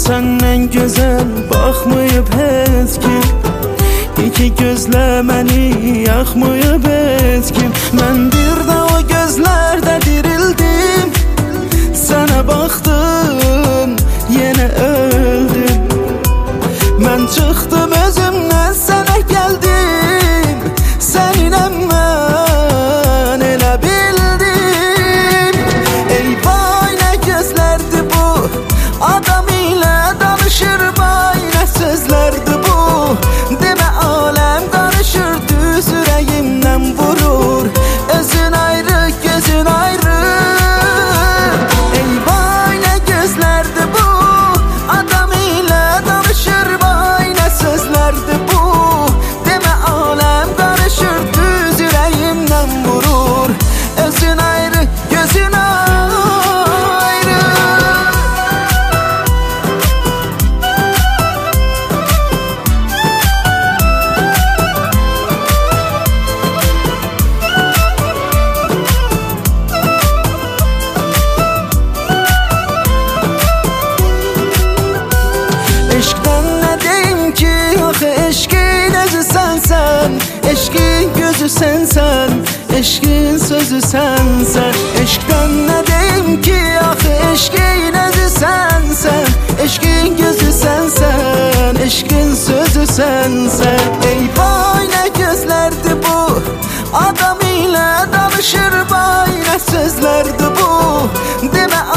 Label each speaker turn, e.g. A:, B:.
A: Səndən gözəl baxmayıb heç kim, İki gözlə məni yaxmayıb heç kim. Mən bir də o gözlərdə dirildim, sənə baxdım, yenə öldüm. Mən çıxdım özümdən, sənə gəldim, səninlə mən elə bildim. Ey vay nə gözlərdir bu, adam ilə danışır vay nə sözlərdir bu. Demə aləm qarışır, düz ürəyimdən vurur, özün ayrı, gözün ayrı. Ey vay nə gözlərdir bu, adam ilə danışır vay nə sözlərdir bu. Demə aləm qarışır, düz ürəyimdən vurur, özün ayrı, gözün ayrı. Eşqdən nə deyim ki, axı eşqin özü sənsən, eşqin gözü sənsən, eşqin sözü sənsən. Eşqdən nə deyim ki, axı eşqin özü sənsən, eşqin gözü sənsən, eşqin sözü sənsən. Ey vay nə gözlərdir bu, adam ilə danışır vay nə sözlərdir bu. Demə